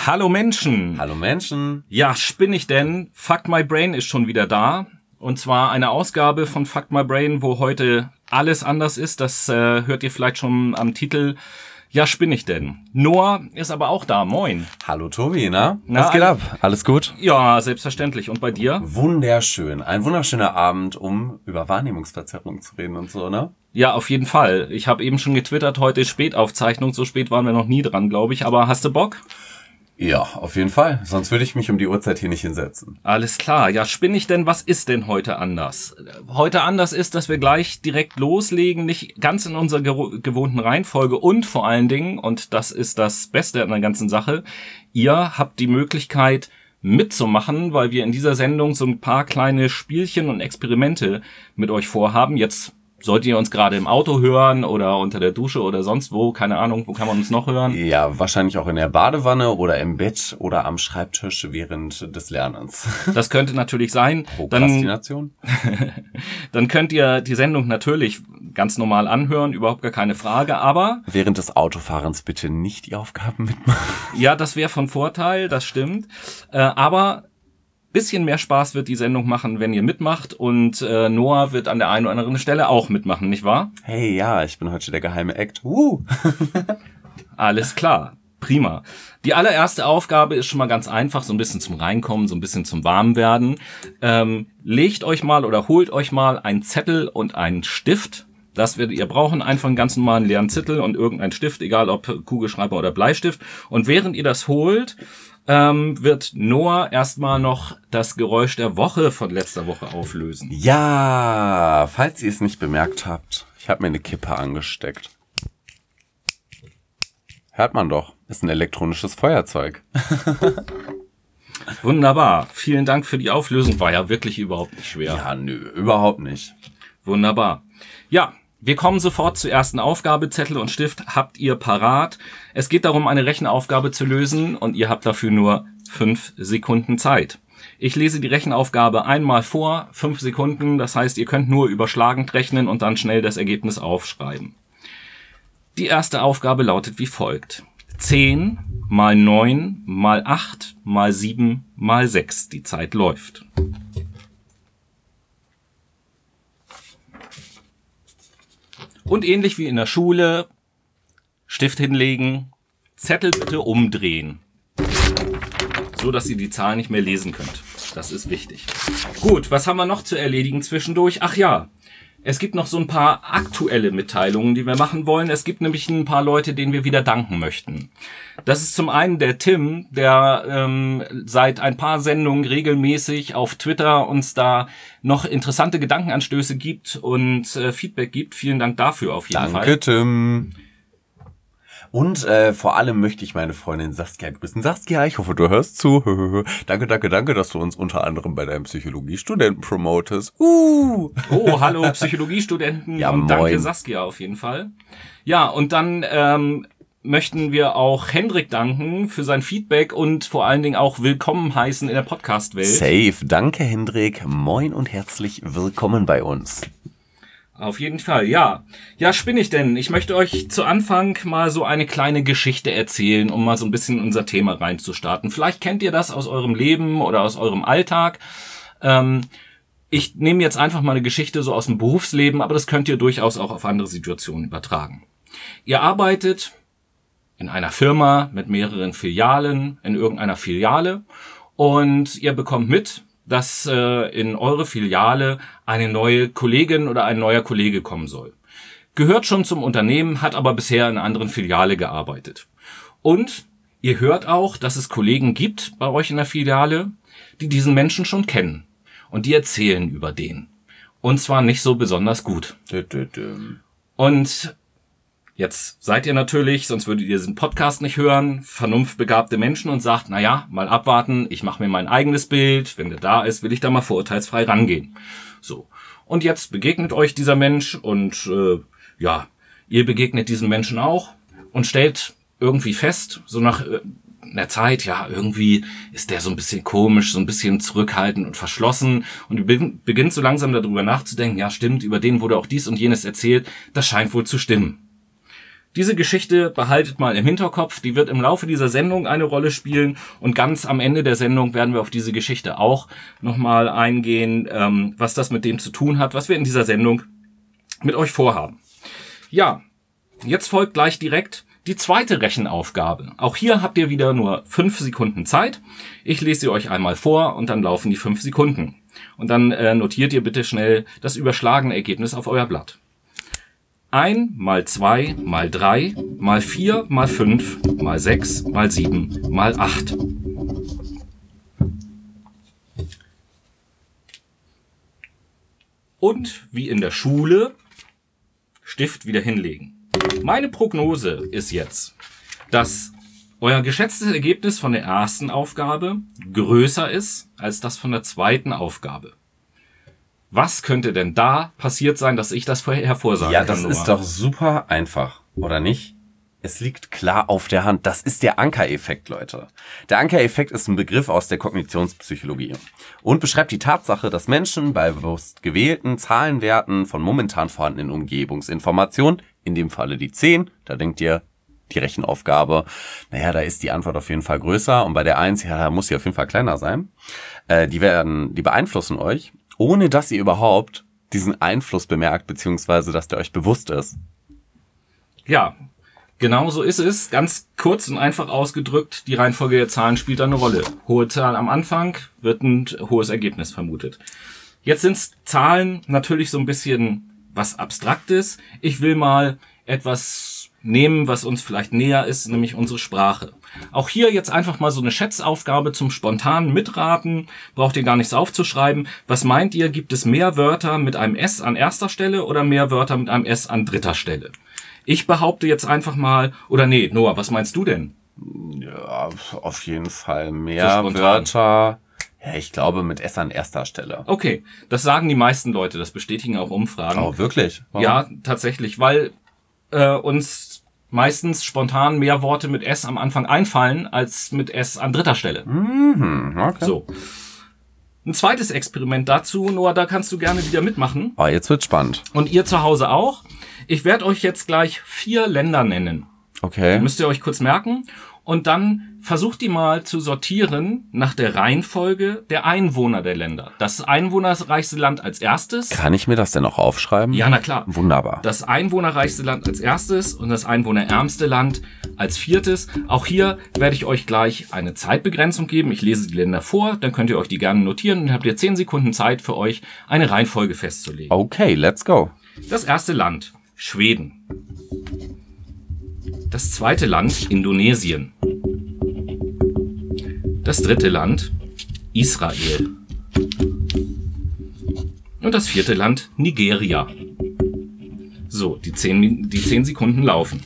Hallo Menschen. Hallo Menschen. Ja, spinn ich denn? Fuck My Brain ist schon wieder da. Und zwar eine Ausgabe von Fuck My Brain, wo heute alles anders ist. Das hört ihr vielleicht schon am Titel. Ja, spinn ich denn? Noah ist aber auch da. Moin. Hallo Tobi, na? Was geht ab? Alles gut? Ja, selbstverständlich. Und bei dir? Wunderschön. Ein wunderschöner Abend, um über Wahrnehmungsverzerrung zu reden und so, ne? Ja, auf jeden Fall. Ich habe eben schon getwittert, heute ist Spätaufzeichnung. So spät waren wir noch nie dran, glaube ich. Aber hast du Bock? Ja, auf jeden Fall. Sonst würde ich mich um die Uhrzeit hier nicht hinsetzen. Alles klar. Ja, spinn ich denn? Was ist denn heute anders? Heute anders ist, dass wir gleich direkt loslegen, nicht ganz in unserer gewohnten Reihenfolge und vor allen Dingen, und das ist das Beste an der ganzen Sache, ihr habt die Möglichkeit mitzumachen, weil wir in dieser Sendung so ein paar kleine Spielchen und Experimente mit euch vorhaben. Jetzt solltet ihr uns gerade im Auto hören oder unter der Dusche oder sonst wo, keine Ahnung, wo kann man uns noch hören? Ja, wahrscheinlich auch in der Badewanne oder im Bett oder am Schreibtisch während des Lernens. Das könnte natürlich sein. Prokrastination? Dann könnt ihr die Sendung natürlich ganz normal anhören, überhaupt gar keine Frage, aber... Während des Autofahrens bitte nicht die Aufgaben mitmachen. Ja, das wäre von Vorteil, das stimmt. Aber... bisschen mehr Spaß wird die Sendung machen, wenn ihr mitmacht, und Noah wird an der einen oder anderen Stelle auch mitmachen, nicht wahr? Hey, ja, ich bin heute der geheime Act. Alles klar, prima. Die allererste Aufgabe ist schon mal ganz einfach, so ein bisschen zum Reinkommen, so ein bisschen zum Warmwerden. Legt euch mal oder holt euch mal einen Zettel und einen Stift. Das werdet ihr brauchen, einfach einen ganz normalen leeren Zettel und irgendeinen Stift, egal ob Kugelschreiber oder Bleistift. Und während ihr das holt, wird Noah erstmal noch das Geräusch der Woche von letzter Woche auflösen. Ja, falls ihr es nicht bemerkt habt, ich habe mir eine Kippe angesteckt. Hört man doch, ist ein elektronisches Feuerzeug. Wunderbar, vielen Dank für die Auflösung, war ja wirklich überhaupt nicht schwer. Ja, nö, überhaupt nicht. Wunderbar. Ja, wir kommen sofort zur ersten Aufgabe. Zettel und Stift habt ihr parat. Es geht darum, eine Rechenaufgabe zu lösen, und ihr habt dafür nur 5 Sekunden Zeit. Ich lese die Rechenaufgabe einmal vor, 5 Sekunden. Das heißt, ihr könnt nur überschlagend rechnen und dann schnell das Ergebnis aufschreiben. Die erste Aufgabe lautet wie folgt. 10 mal 9 mal 8 mal 7 mal 6. Die Zeit läuft. Und ähnlich wie in der Schule, Stift hinlegen, Zettel bitte umdrehen, so dass ihr die Zahlen nicht mehr lesen könnt. Das ist wichtig. Gut, was haben wir noch zu erledigen zwischendurch? Ach ja, es gibt noch so ein paar aktuelle Mitteilungen, die wir machen wollen. Es gibt nämlich ein paar Leute, denen wir wieder danken möchten. Das ist zum einen der Tim, der seit ein paar Sendungen regelmäßig auf Twitter uns da noch interessante Gedankenanstöße gibt und Feedback gibt. Vielen Dank dafür auf jeden Fall. Danke, Tim. Und vor allem möchte ich meine Freundin Saskia grüßen. Saskia, ich hoffe, du hörst zu. Danke, dass du uns unter anderem bei deinem Psychologiestudenten promotest. Oh, hallo Psychologiestudenten, ja, und danke moin. Saskia auf jeden Fall. Ja, und dann möchten wir auch Hendrik danken für sein Feedback und vor allen Dingen auch willkommen heißen in der Podcast-Welt. Safe, danke Hendrik. Moin und herzlich willkommen bei uns. Auf jeden Fall, ja. Ja, spinn ich denn? Ich möchte euch zu Anfang mal so eine kleine Geschichte erzählen, um mal so ein bisschen in unser Thema reinzustarten. Vielleicht kennt ihr das aus eurem Leben oder aus eurem Alltag. Ich nehme jetzt einfach mal eine Geschichte so aus dem Berufsleben, aber das könnt ihr durchaus auch auf andere Situationen übertragen. Ihr arbeitet in einer Firma mit mehreren Filialen, in irgendeiner Filiale, und ihr bekommt mit, dass in eure Filiale eine neue Kollegin oder ein neuer Kollege kommen soll. Gehört schon zum Unternehmen, hat aber bisher in einer anderen Filiale gearbeitet. Und ihr hört auch, dass es Kollegen gibt bei euch in der Filiale, die diesen Menschen schon kennen. Und die erzählen über den. Und zwar nicht so besonders gut. Und jetzt seid ihr natürlich, sonst würdet ihr diesen Podcast nicht hören, vernunftbegabte Menschen und sagt, naja, mal abwarten, ich mache mir mein eigenes Bild, wenn der da ist, will ich da mal vorurteilsfrei rangehen. So. Und jetzt begegnet euch dieser Mensch und ihr begegnet diesem Menschen auch und stellt irgendwie fest, so nach einer Zeit, ja, irgendwie ist der so ein bisschen komisch, so ein bisschen zurückhaltend und verschlossen, und ihr beginnt so langsam darüber nachzudenken, ja stimmt, über den wurde auch dies und jenes erzählt, das scheint wohl zu stimmen. Diese Geschichte behaltet mal im Hinterkopf, die wird im Laufe dieser Sendung eine Rolle spielen und ganz am Ende der Sendung werden wir auf diese Geschichte auch nochmal eingehen, was das mit dem zu tun hat, was wir in dieser Sendung mit euch vorhaben. Ja, jetzt folgt gleich direkt die zweite Rechenaufgabe. Auch hier habt ihr wieder nur 5 Sekunden Zeit. Ich lese sie euch einmal vor und dann laufen die 5 Sekunden. Und dann notiert ihr bitte schnell das überschlagene Ergebnis auf euer Blatt. 1 mal 2 mal 3 mal 4 mal 5 mal 6 mal 7 mal 8. Und wie in der Schule, Stift wieder hinlegen. Meine Prognose ist jetzt, dass euer geschätztes Ergebnis von der ersten Aufgabe größer ist als das von der zweiten Aufgabe. Was könnte denn da passiert sein, dass ich das hervorsagen kann? Ja, das ist doch super einfach, oder nicht? Es liegt klar auf der Hand. Das ist der Anker-Effekt, Leute. Der Anker-Effekt ist ein Begriff aus der Kognitionspsychologie und beschreibt die Tatsache, dass Menschen bei bewusst gewählten Zahlenwerten von momentan vorhandenen Umgebungsinformationen, in dem Falle die 10, da denkt ihr, die Rechenaufgabe, naja, da ist die Antwort auf jeden Fall größer und bei der 1, ja, da muss sie auf jeden Fall kleiner sein. Die beeinflussen euch, ohne dass ihr überhaupt diesen Einfluss bemerkt, beziehungsweise dass der euch bewusst ist. Ja, genau so ist es. Ganz kurz und einfach ausgedrückt, die Reihenfolge der Zahlen spielt eine Rolle. Hohe Zahl am Anfang, wird ein hohes Ergebnis vermutet. Jetzt sind Zahlen natürlich so ein bisschen was Abstraktes. Ich will mal etwas nehmen, was uns vielleicht näher ist, nämlich unsere Sprache. Auch hier jetzt einfach mal so eine Schätzaufgabe zum spontanen Mitraten. Braucht ihr gar nichts aufzuschreiben. Was meint ihr, gibt es mehr Wörter mit einem S an erster Stelle oder mehr Wörter mit einem S an dritter Stelle? Ich behaupte jetzt einfach mal, oder nee, Noah, was meinst du denn? Ja, auf jeden Fall mehr Wörter. Ja, ich glaube mit S an erster Stelle. Okay, das sagen die meisten Leute, das bestätigen auch Umfragen. Oh, wirklich? Warum? Ja, tatsächlich, weil uns meistens spontan mehr Worte mit S am Anfang einfallen, als mit S an dritter Stelle. Okay. So. Ein zweites Experiment dazu, Noah, da kannst du gerne wieder mitmachen. Oh, jetzt wird's spannend. Und ihr zu Hause auch. Ich werde euch jetzt gleich 4 Länder nennen. Okay. Müsst ihr euch kurz merken. Und dann versucht die mal zu sortieren nach der Reihenfolge der Einwohner der Länder. Das einwohnerreichste Land als erstes. Kann ich mir das denn auch aufschreiben? Ja, na klar. Wunderbar. Das einwohnerreichste Land als erstes und das einwohnerärmste Land als viertes. Auch hier werde ich euch gleich eine Zeitbegrenzung geben. Ich lese die Länder vor, dann könnt ihr euch die gerne notieren. Dann habt ihr 10 Sekunden Zeit für euch, eine Reihenfolge festzulegen. Okay, let's go. Das erste Land, Schweden. Das zweite Land, Indonesien. Das dritte Land, Israel. Und das vierte Land, Nigeria. So, die 10 Sekunden laufen.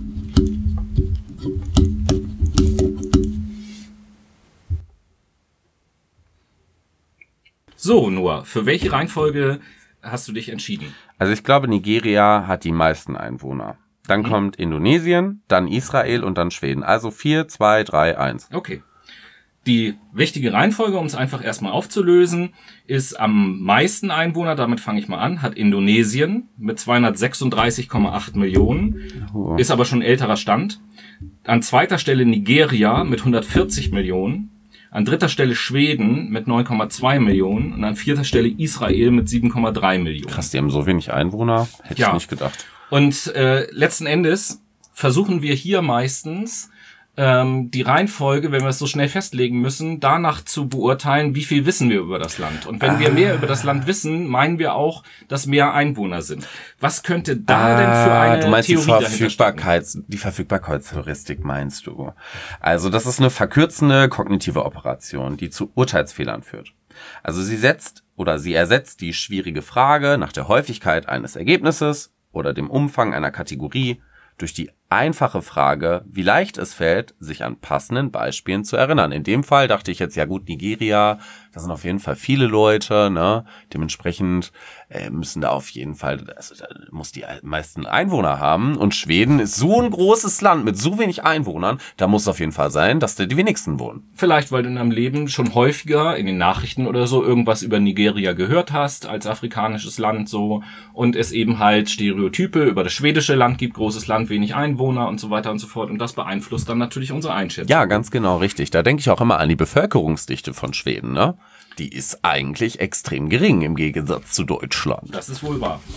So, Noah, für welche Reihenfolge hast du dich entschieden? Also ich glaube, Nigeria hat die meisten Einwohner. Dann kommt Indonesien, dann Israel und dann Schweden. Also 4, 2, 3, 1. Okay. Die richtige Reihenfolge, um es einfach erstmal aufzulösen, ist am meisten Einwohner, damit fange ich mal an, hat Indonesien mit 236,8 Millionen, ist aber schon älterer Stand. An zweiter Stelle Nigeria mit 140 Millionen. An dritter Stelle Schweden mit 9,2 Millionen und an vierter Stelle Israel mit 7,3 Millionen. Krass, die haben so wenig Einwohner, hätte ich nicht gedacht. Und letzten Endes versuchen wir hier meistens die Reihenfolge, wenn wir es so schnell festlegen müssen, danach zu beurteilen, wie viel wissen wir über das Land. Und wenn wir mehr über das Land wissen, meinen wir auch, dass mehr Einwohner sind. Was könnte da denn für eine du meinst Theorie die Verfügbarkeitsheuristik meinst du. Also das ist eine verkürzende kognitive Operation, die zu Urteilsfehlern führt. Also sie ersetzt die schwierige Frage nach der Häufigkeit eines Ergebnisses oder dem Umfang einer Kategorie durch die einfache Frage, wie leicht es fällt, sich an passenden Beispielen zu erinnern. In dem Fall dachte ich jetzt, ja gut, Nigeria, da sind auf jeden Fall viele Leute, ne? Dementsprechend müssen da auf jeden Fall, also da muss die meisten Einwohner haben. Und Schweden ist so ein großes Land mit so wenig Einwohnern, da muss es auf jeden Fall sein, dass da die wenigsten wohnen. Vielleicht, weil du in deinem Leben schon häufiger in den Nachrichten oder so irgendwas über Nigeria gehört hast, als afrikanisches Land so, und es eben halt Stereotype über das schwedische Land gibt, großes Land, wenig Einwohner, Einwohner und so weiter und so fort. Und das beeinflusst dann natürlich unsere Einschätzung. Ja, ganz genau, richtig. Da denke ich auch immer an die Bevölkerungsdichte von Schweden, ne? Die ist eigentlich extrem gering im Gegensatz zu Deutschland. Das ist wohl wahr.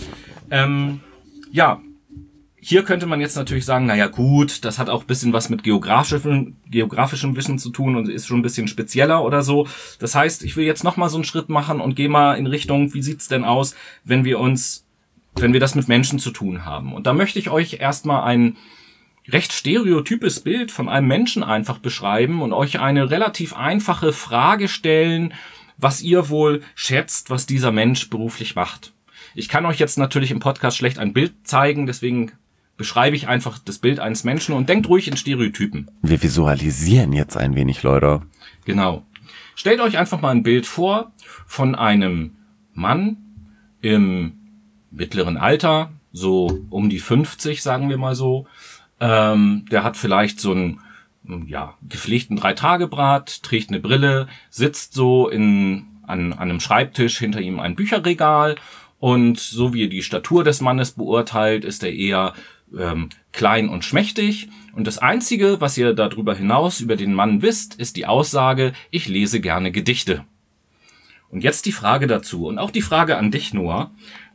Ja, hier könnte man jetzt natürlich sagen, naja gut, das hat auch ein bisschen was mit geografischem Wissen zu tun und ist schon ein bisschen spezieller oder so. Das heißt, ich will jetzt nochmal so einen Schritt machen und gehe mal in Richtung, wie sieht's denn aus, wenn wir das mit Menschen zu tun haben. Und da möchte ich euch erstmal ein recht stereotypes Bild von einem Menschen einfach beschreiben und euch eine relativ einfache Frage stellen, was ihr wohl schätzt, was dieser Mensch beruflich macht. Ich kann euch jetzt natürlich im Podcast schlecht ein Bild zeigen, deswegen beschreibe ich einfach das Bild eines Menschen und denkt ruhig in Stereotypen. Wir visualisieren jetzt ein wenig, Leute. Genau. Stellt euch einfach mal ein Bild vor von einem Mann im mittleren Alter, so um die 50, sagen wir mal so. Der hat vielleicht so einen gepflegten 3-Tage-Bart, trägt eine Brille, sitzt so an einem Schreibtisch, hinter ihm ein Bücherregal und so wie ihr die Statur des Mannes beurteilt, ist er eher klein und schmächtig. Und das Einzige, was ihr darüber hinaus über den Mann wisst, ist die Aussage, ich lese gerne Gedichte. Und jetzt die Frage dazu und auch die Frage an dich, Noah.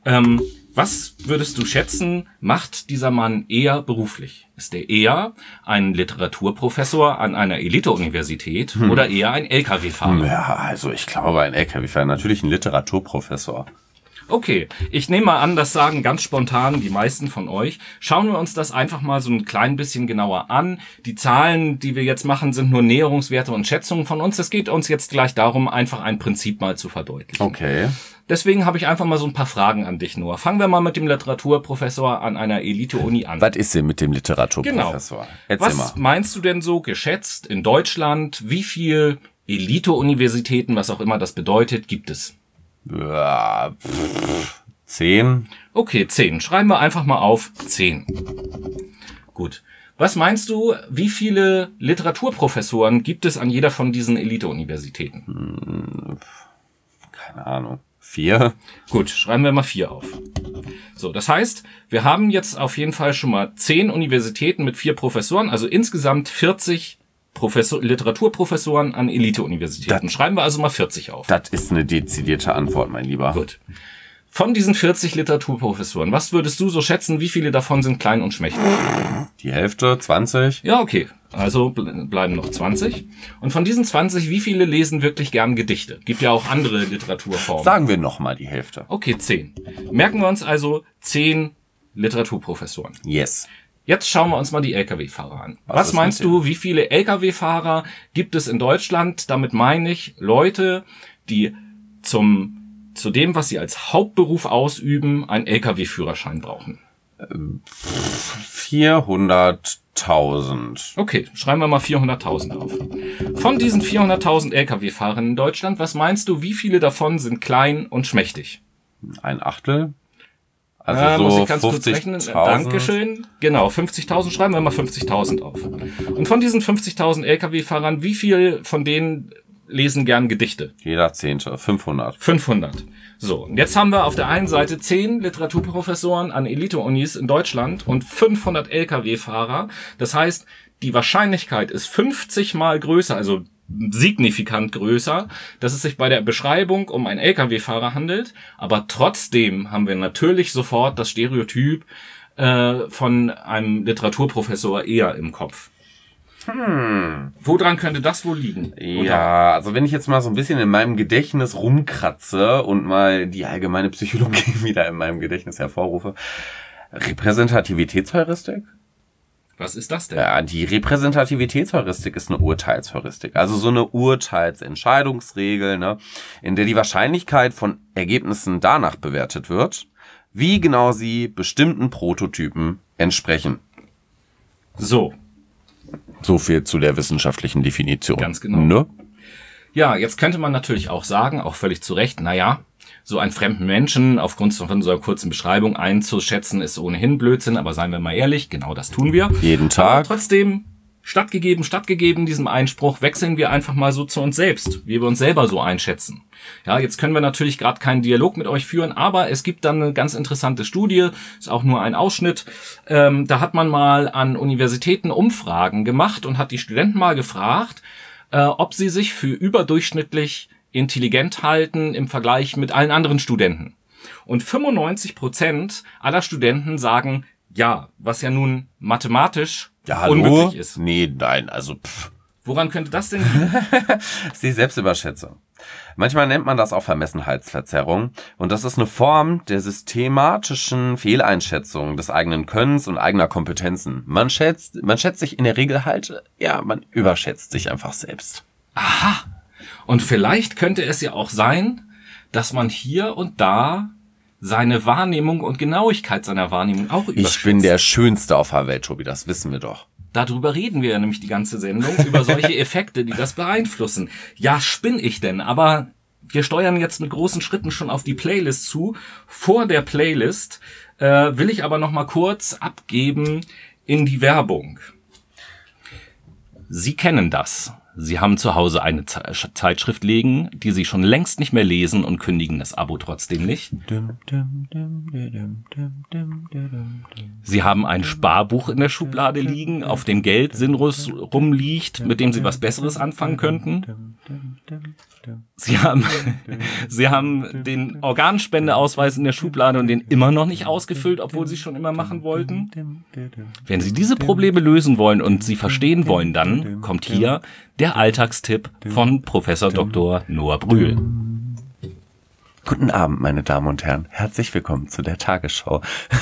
Was würdest du schätzen, macht dieser Mann eher beruflich? Ist er eher ein Literaturprofessor an einer Elite-Universität oder eher ein LKW-Fahrer? Ja, also ich glaube ein LKW-Fahrer, natürlich ein Literaturprofessor. Okay, ich nehme mal an, das sagen ganz spontan die meisten von euch. Schauen wir uns das einfach mal so ein klein bisschen genauer an. Die Zahlen, die wir jetzt machen, sind nur Näherungswerte und Schätzungen von uns. Es geht uns jetzt gleich darum, einfach ein Prinzip mal zu verdeutlichen. Okay. Deswegen habe ich einfach mal so ein paar Fragen an dich, Noah. Fangen wir mal mit dem Literaturprofessor an einer Elite-Uni an. Was ist denn mit dem Literaturprofessor? Genau. Erzähl Was mal. meinst du denn so geschätzt in Deutschland? Wie viel Elite-Universitäten, was auch immer das bedeutet, gibt es? Ja, 10. Okay, 10. Schreiben wir einfach mal auf 10. Gut. Was meinst du, wie viele Literaturprofessoren gibt es an jeder von diesen Elite-Universitäten? Keine Ahnung. 4. Gut, schreiben wir mal 4 auf. So, das heißt, wir haben jetzt auf jeden Fall schon mal 10 Universitäten mit 4 Professoren, also insgesamt 40 Literaturprofessoren an Elite-Universitäten. Schreiben wir also mal 40 auf. Das ist eine dezidierte Antwort, mein Lieber. Gut. Von diesen 40 Literaturprofessoren, was würdest du so schätzen, wie viele davon sind klein und schmächtig? Die Hälfte, 20. Ja, okay. Also bleiben noch 20. Und von diesen 20, wie viele lesen wirklich gern Gedichte? Gibt ja auch andere Literaturformen. Sagen wir nochmal die Hälfte. Okay, 10. Merken wir uns also 10 Literaturprofessoren. Yes. Jetzt schauen wir uns mal die Lkw-Fahrer an. Was Was ist meinst mit du, wie viele Lkw-Fahrer gibt es in Deutschland? Damit meine ich Leute, die zu dem, was sie als Hauptberuf ausüben, einen Lkw-Führerschein brauchen. 400.000. Okay, schreiben wir mal 400.000 auf. Von diesen 400.000 Lkw-Fahrern in Deutschland, was meinst du, wie viele davon sind klein und schmächtig? Ein Achtel. Also muss so ich ganz kurz 50.000. rechnen. Dankeschön. Genau, 50.000, schreiben wir mal 50.000 auf. Und von diesen 50.000 Lkw-Fahrern, wie viel von denen lesen gern Gedichte? Jeder Zehnte. 500. 500. So, und jetzt haben wir auf der einen Seite 10 Literaturprofessoren an Elite-Unis in Deutschland und 500 Lkw-Fahrer. Das heißt, die Wahrscheinlichkeit ist 50 mal größer, also signifikant größer, dass es sich bei der Beschreibung um einen Lkw-Fahrer handelt. Aber trotzdem haben wir natürlich sofort das Stereotyp von einem Literaturprofessor eher im Kopf. Woran könnte das wohl liegen? Ja, also wenn ich jetzt mal so ein bisschen in meinem Gedächtnis rumkratze und mal die allgemeine Psychologie wieder in meinem Gedächtnis hervorrufe. Repräsentativitätsheuristik? Was ist das denn? Ja, die Repräsentativitätsheuristik ist eine Urteilsheuristik. Also so eine Urteilsentscheidungsregel, ne, in der die Wahrscheinlichkeit von Ergebnissen danach bewertet wird, wie genau sie bestimmten Prototypen entsprechen. So. So viel zu der wissenschaftlichen Definition. Ganz genau. Ne? Ja, jetzt könnte man natürlich auch sagen, auch völlig zu Recht, naja, so einen fremden Menschen aufgrund von so einer kurzen Beschreibung einzuschätzen, ist ohnehin Blödsinn, aber seien wir mal ehrlich, genau das tun wir. Jeden Aber Tag. trotzdem Stattgegeben diesem Einspruch, wechseln wir einfach mal so zu uns selbst, wie wir uns selber so einschätzen. Ja, jetzt können wir natürlich gerade keinen Dialog mit euch führen, aber es gibt dann eine ganz interessante Studie, ist auch nur ein Ausschnitt. Da hat man mal an Universitäten Umfragen gemacht und hat die Studenten mal gefragt, ob sie sich für überdurchschnittlich intelligent halten im Vergleich mit allen anderen Studenten. Und 95% aller Studenten sagen ja, was ja nun mathematisch unmöglich ist. Nee, nein, also Woran könnte das denn liegen? Das ist die Selbstüberschätzung. Manchmal nennt man das auch Vermessenheitsverzerrung und das ist eine Form der systematischen Fehleinschätzung des eigenen Könnens und eigener Kompetenzen. Man schätzt sich in der Regel halt, ja, man überschätzt sich einfach selbst. Aha. Und vielleicht könnte es ja auch sein, dass man hier und da seine Wahrnehmung und Genauigkeit seiner Wahrnehmung auch überschätzt. Ich bin der Schönste auf der Welt, Tobi, das wissen wir doch. Darüber reden wir ja nämlich die ganze Sendung, über solche Effekte, die das beeinflussen. Ja, spinn ich denn, aber wir steuern jetzt mit großen Schritten schon auf die Playlist zu. Vor der Playlist will ich aber noch mal kurz abgeben in die Werbung. Sie kennen das. Sie haben zu Hause eine Zeitschrift liegen, die Sie schon längst nicht mehr lesen und kündigen das Abo trotzdem nicht. Sie haben ein Sparbuch in der Schublade liegen, auf dem Geld sinnlos rumliegt, mit dem Sie was Besseres anfangen könnten. Sie haben den Organspendeausweis in der Schublade und den immer noch nicht ausgefüllt, obwohl Sie schon immer machen wollten. Wenn Sie diese Probleme lösen wollen und sie verstehen wollen, dann kommt hier der Alltagstipp von Professor Dr. Noah Brühl. Guten Abend, meine Damen und Herren. Herzlich willkommen zu der Tagesschau.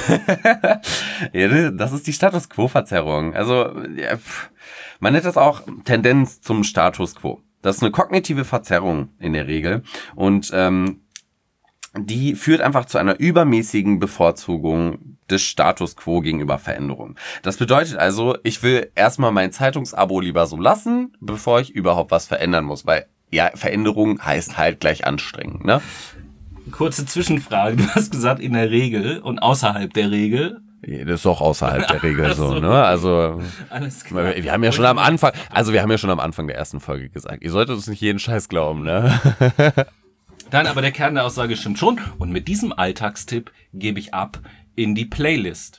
Ja, das ist die Status Quo-Verzerrung. Also, ja, man nennt das auch Tendenz zum Status Quo. Das ist eine kognitive Verzerrung in der Regel und die führt einfach zu einer übermäßigen Bevorzugung des Status Quo gegenüber Veränderungen. Das bedeutet also, ich will erstmal mein Zeitungsabo lieber so lassen, bevor ich überhaupt was verändern muss, weil ja, Veränderung heißt halt gleich anstrengend, ne? Kurze Zwischenfrage, du hast gesagt in der Regel und außerhalb der Regel. Das ist auch außerhalb der Regel so, ne? Also, alles klar. wir haben ja schon am Anfang der ersten Folge gesagt, ihr solltet uns nicht jeden Scheiß glauben, ne? Nein, aber der Kern der Aussage stimmt schon. Und mit diesem Alltagstipp gebe ich ab in die Playlist.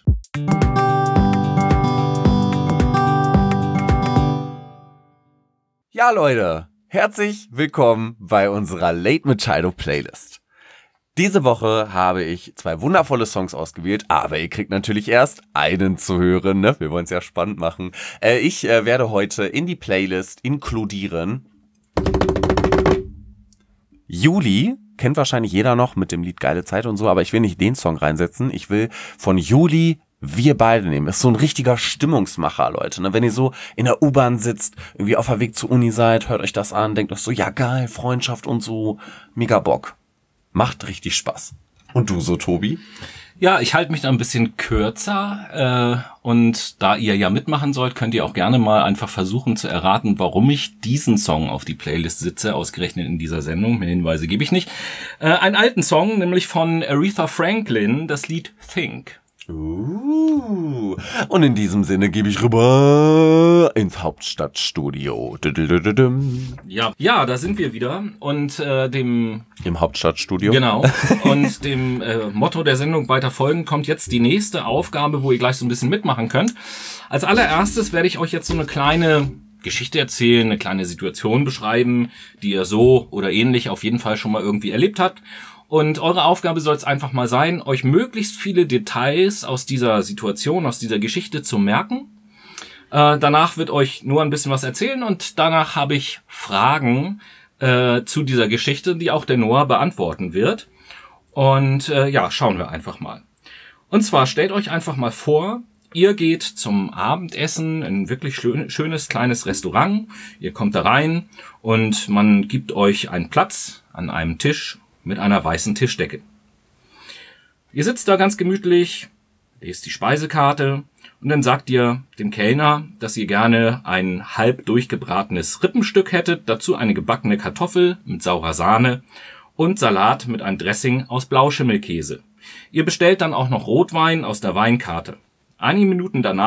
Ja, Leute, herzlich willkommen bei unserer Late-Machado-Playlist. Diese Woche habe ich 2 wundervolle Songs ausgewählt, aber ihr kriegt natürlich erst einen zu hören, ne? Wir wollen es ja spannend machen. Ich werde heute in die Playlist inkludieren Juli, kennt wahrscheinlich jeder noch mit dem Lied Geile Zeit und so, aber ich will nicht den Song reinsetzen. Ich will von Juli Wir beide nehmen. Ist so ein richtiger Stimmungsmacher, Leute. Ne? Wenn ihr so in der U-Bahn sitzt, irgendwie auf der Weg zur Uni seid, hört euch das an, denkt euch so, ja geil, Freundschaft und so, mega Bock. Macht richtig Spaß. Und du so, Tobi? Ja, ich halte mich da ein bisschen kürzer und da ihr ja mitmachen sollt, könnt ihr auch gerne mal einfach versuchen zu erraten, warum ich diesen Song auf die Playlist setze, ausgerechnet in dieser Sendung. Mehr Hinweise gebe ich nicht. Einen alten Song, nämlich von Aretha Franklin, das Lied Think. Und in diesem Sinne gebe ich rüber ins Hauptstadtstudio. Ja, da sind wir wieder und im Hauptstadtstudio. Genau. Und dem Motto der Sendung weiter folgen kommt jetzt die nächste Aufgabe, wo ihr gleich so ein bisschen mitmachen könnt. Als allererstes werde ich euch jetzt so eine kleine Geschichte erzählen, eine kleine Situation beschreiben, die ihr so oder ähnlich auf jeden Fall schon mal irgendwie erlebt habt. Und eure Aufgabe soll es einfach mal sein, euch möglichst viele Details aus dieser Situation, aus dieser Geschichte zu merken. Danach wird euch nur ein bisschen was erzählen und danach habe ich Fragen zu dieser Geschichte, die auch der Noah beantworten wird. Und ja, schauen wir einfach mal. Und zwar stellt euch einfach mal vor, ihr geht zum Abendessen in ein wirklich schönes kleines Restaurant. Ihr kommt da rein und man gibt euch einen Platz an einem Tisch mit einer weißen Tischdecke. Ihr sitzt da ganz gemütlich, lest die Speisekarte und dann sagt ihr dem Kellner, dass ihr gerne ein halb durchgebratenes Rippenstück hättet, dazu eine gebackene Kartoffel mit saurer Sahne und Salat mit einem Dressing aus Blauschimmelkäse. Ihr bestellt dann auch noch Rotwein aus der Weinkarte. Einige Minuten danach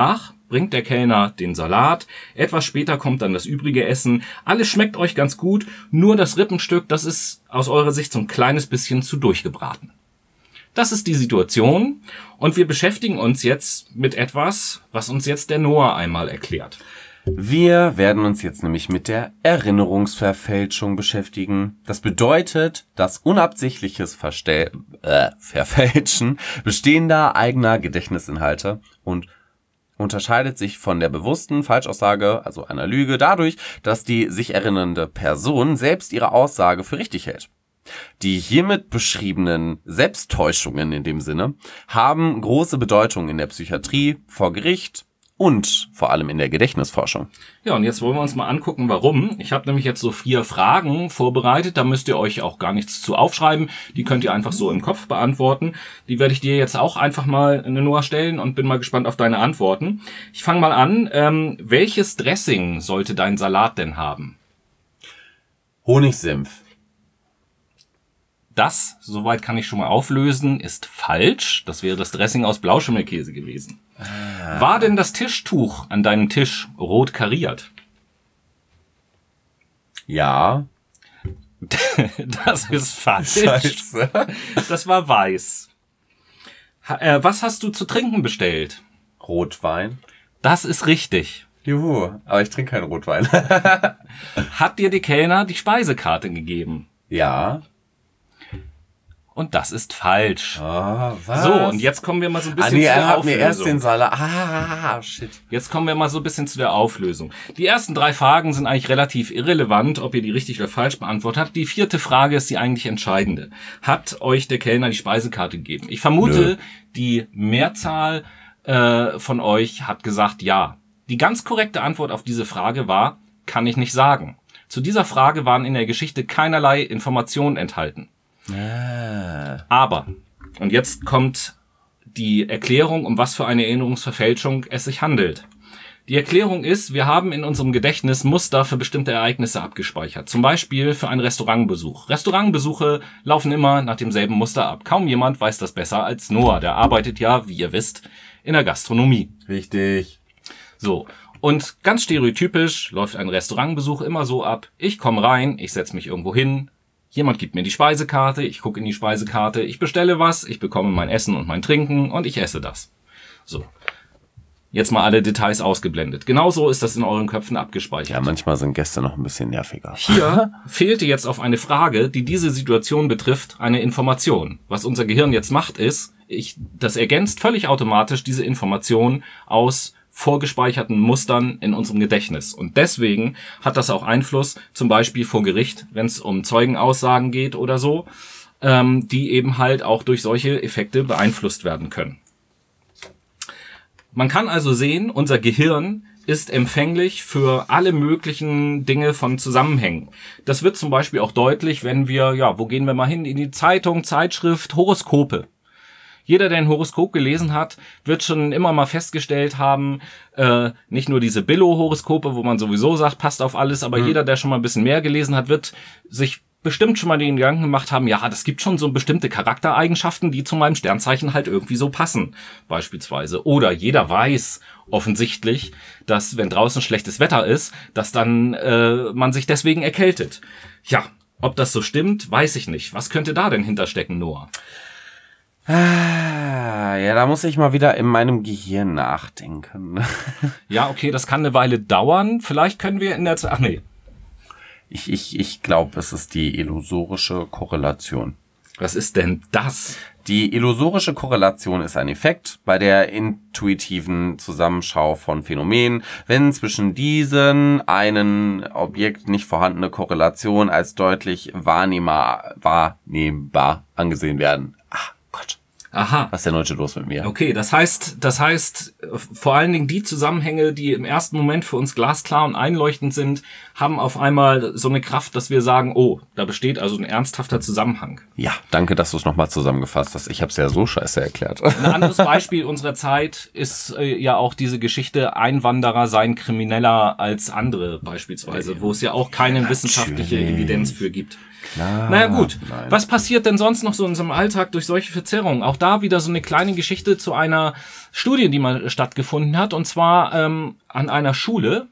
bringt der Kellner den Salat. Etwas später kommt dann das übrige Essen. Alles schmeckt euch ganz gut, nur das Rippenstück, das ist aus eurer Sicht so ein kleines bisschen zu durchgebraten. Das ist die Situation und wir beschäftigen uns jetzt mit etwas, was uns jetzt der Noah einmal erklärt. Wir werden uns jetzt nämlich mit der Erinnerungsverfälschung beschäftigen. Das bedeutet, das unabsichtliches Verfälschen bestehender eigener Gedächtnisinhalte und unterscheidet sich von der bewussten Falschaussage, also einer Lüge, dadurch, dass die sich erinnernde Person selbst ihre Aussage für richtig hält. Die hiermit beschriebenen Selbsttäuschungen in dem Sinne haben große Bedeutung in der Psychiatrie, vor Gericht und vor allem in der Gedächtnisforschung. Ja, und jetzt wollen wir uns mal angucken, warum. Ich habe nämlich jetzt so 4 Fragen vorbereitet, da müsst ihr euch auch gar nichts zu aufschreiben. Die könnt ihr einfach so im Kopf beantworten. Die werde ich dir jetzt auch einfach mal in Noah stellen und bin mal gespannt auf deine Antworten. Ich fange mal an. Welches Dressing sollte dein Salat denn haben? Honigsenf. Das, soweit kann ich schon mal auflösen, ist falsch. Das wäre das Dressing aus Blauschimmelkäse gewesen. War denn das Tischtuch an deinem Tisch rot kariert? Ja. Das ist falsch. Scheiße. Das war weiß. Was hast du zu trinken bestellt? Rotwein. Das ist richtig. Juhu, aber ich trinke keinen Rotwein. Hat dir die Kellner die Speisekarte gegeben? Ja. Und das ist falsch. Oh, was? So, und jetzt kommen wir mal so ein bisschen zu er der hat Auflösung. mir erst den Salat. Shit. Jetzt kommen wir mal so ein bisschen zu der Auflösung. Die ersten 3 Fragen sind eigentlich relativ irrelevant, ob ihr die richtig oder falsch beantwortet habt. Die 4. Frage ist die eigentlich entscheidende. Hat euch der Kellner die Speisekarte gegeben? Ich vermute, die Mehrzahl von euch hat gesagt ja. Die ganz korrekte Antwort auf diese Frage war, kann ich nicht sagen. Zu dieser Frage waren in der Geschichte keinerlei Informationen enthalten. Aber, und jetzt kommt die Erklärung, um was für eine Erinnerungsverfälschung es sich handelt. Die Erklärung ist, wir haben in unserem Gedächtnis Muster für bestimmte Ereignisse abgespeichert. Zum Beispiel für einen Restaurantbesuch. Restaurantbesuche laufen immer nach demselben Muster ab. Kaum jemand weiß das besser als Noah. Der arbeitet ja, wie ihr wisst, in der Gastronomie. Richtig. So. Und ganz stereotypisch läuft ein Restaurantbesuch immer so ab. Ich komme rein, ich setze mich irgendwo hin. Jemand gibt mir die Speisekarte, ich gucke in die Speisekarte, ich bestelle was, ich bekomme mein Essen und mein Trinken und ich esse das. So. Jetzt mal alle Details ausgeblendet. Genauso ist das in euren Köpfen abgespeichert. Ja, manchmal sind Gäste noch ein bisschen nerviger. Hier fehlte jetzt auf eine Frage, die diese Situation betrifft, eine Information. Was unser Gehirn jetzt macht ist, das ergänzt völlig automatisch diese Information aus vorgespeicherten Mustern in unserem Gedächtnis. Und deswegen hat das auch Einfluss, zum Beispiel vor Gericht, wenn es um Zeugenaussagen geht oder so, die eben halt auch durch solche Effekte beeinflusst werden können. Man kann also sehen, unser Gehirn ist empfänglich für alle möglichen Dinge von Zusammenhängen. Das wird zum Beispiel auch deutlich, wenn wir, wo gehen wir mal hin? In die Zeitung, Zeitschrift, Horoskope. Jeder, der ein Horoskop gelesen hat, wird schon immer mal festgestellt haben, nicht nur diese Billo-Horoskope, wo man sowieso sagt, passt auf alles, aber jeder, der schon mal ein bisschen mehr gelesen hat, wird sich bestimmt schon mal den Gedanken gemacht haben, ja, das gibt schon so bestimmte Charaktereigenschaften, die zu meinem Sternzeichen halt irgendwie so passen, beispielsweise. Oder jeder weiß offensichtlich, dass wenn draußen schlechtes Wetter ist, dass dann man sich deswegen erkältet. Ja, ob das so stimmt, weiß ich nicht. Was könnte da denn hinterstecken, Noah? Ja, da muss ich mal wieder in meinem Gehirn nachdenken. Ja, okay, das kann eine Weile dauern. Vielleicht können wir in der Zeit... Ach nee. Ich glaube, es ist die illusorische Korrelation. Was ist denn das? Die illusorische Korrelation ist ein Effekt bei der intuitiven Zusammenschau von Phänomenen, wenn zwischen diesen einen Objekt nicht vorhandene Korrelation als deutlich wahrnehmbar angesehen werden. Ach Gott. Aha. Was ist denn heute los mit mir? Okay, das heißt, vor allen Dingen die Zusammenhänge, die im ersten Moment für uns glasklar und einleuchtend sind, haben auf einmal so eine Kraft, dass wir sagen, oh, da besteht also ein ernsthafter Zusammenhang. Ja, danke, dass du es nochmal zusammengefasst hast. Ich habe es ja so scheiße erklärt. Ein anderes Beispiel unserer Zeit ist ja auch diese Geschichte, Einwanderer seien krimineller als andere beispielsweise, wo es ja auch keine wissenschaftliche Evidenz für gibt. Naja gut, was passiert denn sonst noch so in unserem Alltag durch solche Verzerrungen? Auch da wieder so eine kleine Geschichte zu einer Studie, die mal stattgefunden hat, und zwar an einer Schule.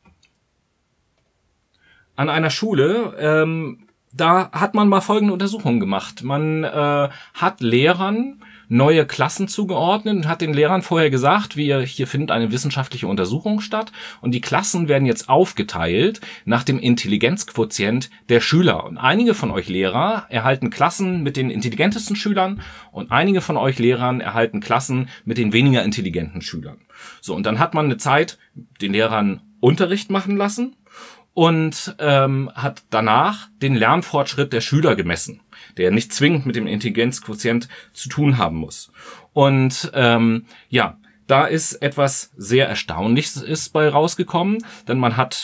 Da hat man mal folgende Untersuchungen gemacht. Man hat Lehrern neue Klassen zugeordnet und hat den Lehrern vorher gesagt, hier findet eine wissenschaftliche Untersuchung statt und die Klassen werden jetzt aufgeteilt nach dem Intelligenzquotient der Schüler. Und einige von euch Lehrer erhalten Klassen mit den intelligentesten Schülern und einige von euch Lehrern erhalten Klassen mit den weniger intelligenten Schülern. So, und dann hat man eine Zeit den Lehrern Unterricht machen lassen und hat danach den Lernfortschritt der Schüler gemessen, der nicht zwingend mit dem Intelligenzquotient zu tun haben muss. Und da ist etwas sehr Erstaunliches bei rausgekommen, denn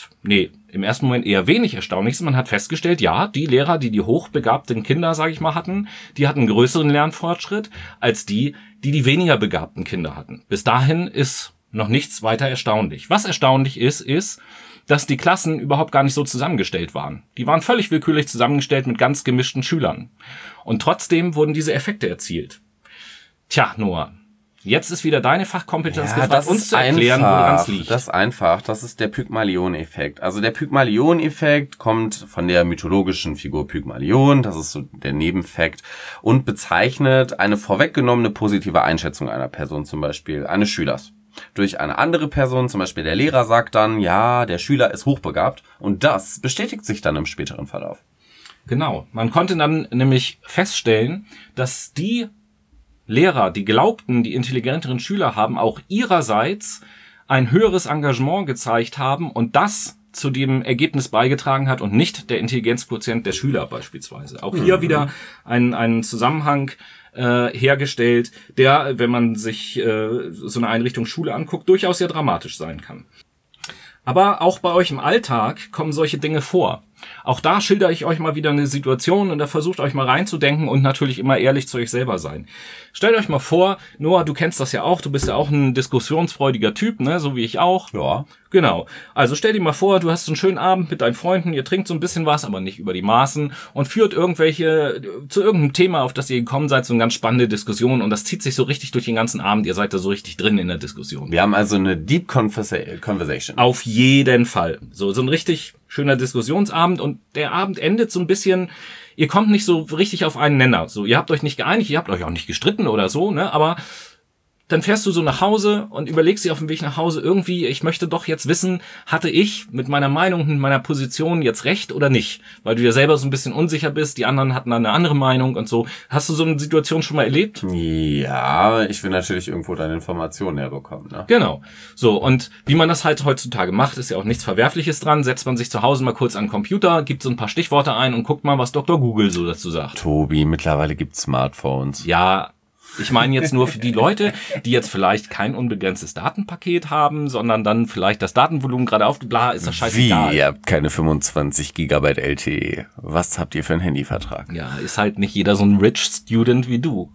im ersten Moment eher wenig Erstaunliches. Man hat festgestellt, ja, die Lehrer, die hochbegabten Kinder, sage ich mal, hatten, die hatten einen größeren Lernfortschritt als die weniger begabten Kinder hatten. Bis dahin ist noch nichts weiter erstaunlich. Was erstaunlich ist, dass die Klassen überhaupt gar nicht so zusammengestellt waren. Die waren völlig willkürlich zusammengestellt mit ganz gemischten Schülern. Und trotzdem wurden diese Effekte erzielt. Tja, Noah, jetzt ist wieder deine Fachkompetenz gefragt, uns zu erklären, woran es liegt. Das ist einfach. Das ist der Pygmalion-Effekt. Also der Pygmalion-Effekt kommt von der mythologischen Figur Pygmalion. Das ist so der Nebenfakt. Und bezeichnet eine vorweggenommene positive Einschätzung einer Person, zum Beispiel eines Schülers. Durch eine andere Person, zum Beispiel der Lehrer, sagt dann, ja, der Schüler ist hochbegabt. Und das bestätigt sich dann im späteren Verlauf. Genau. Man konnte dann nämlich feststellen, dass die Lehrer, die glaubten, die intelligenteren Schüler haben, auch ihrerseits ein höheres Engagement gezeigt haben und das zu dem Ergebnis beigetragen hat und nicht der Intelligenzquotient der Schüler beispielsweise. Auch hier wieder ein Zusammenhang hergestellt, der, wenn man sich so eine Einrichtung Schule anguckt, durchaus sehr dramatisch sein kann. Aber auch bei euch im Alltag kommen solche Dinge vor. Auch da schildere ich euch mal wieder eine Situation und da versucht euch mal reinzudenken und natürlich immer ehrlich zu euch selber sein. Stellt euch mal vor, Noah, du kennst das ja auch, du bist ja auch ein diskussionsfreudiger Typ, ne, so wie ich auch. Ja. Genau. Also stell dir mal vor, du hast einen schönen Abend mit deinen Freunden, ihr trinkt so ein bisschen was, aber nicht über die Maßen und führt zu irgendeinem Thema, auf das ihr gekommen seid, so eine ganz spannende Diskussion und das zieht sich so richtig durch den ganzen Abend, ihr seid da so richtig drin in der Diskussion. Wir haben also eine Deep Conversation. Auf jeden Fall. So ein richtig schöner Diskussionsabend und der Abend endet so ein bisschen, ihr kommt nicht so richtig auf einen Nenner. So, ihr habt euch nicht geeinigt, ihr habt euch auch nicht gestritten oder so, ne, aber dann fährst du so nach Hause und überlegst dir auf dem Weg nach Hause irgendwie, ich möchte doch jetzt wissen, hatte ich mit meiner Meinung, mit meiner Position jetzt recht oder nicht? Weil du ja selber so ein bisschen unsicher bist, die anderen hatten dann eine andere Meinung und so. Hast du so eine Situation schon mal erlebt? Ja, ich will natürlich irgendwo deine Informationen herbekommen, ne? Genau. So, und wie man das halt heutzutage macht, ist ja auch nichts Verwerfliches dran. Setzt man sich zu Hause mal kurz an den Computer, gibt so ein paar Stichworte ein und guckt mal, was Dr. Google so dazu sagt. Tobi, mittlerweile gibt's Smartphones. Ja, ich meine jetzt nur für die Leute, die jetzt vielleicht kein unbegrenztes Datenpaket haben, sondern dann vielleicht das Datenvolumen gerade bla, ist das scheißegal. Wie? Ihr habt keine 25 Gigabyte LTE. Was habt ihr für einen Handyvertrag? Ja, ist halt nicht jeder so ein Rich Student wie du.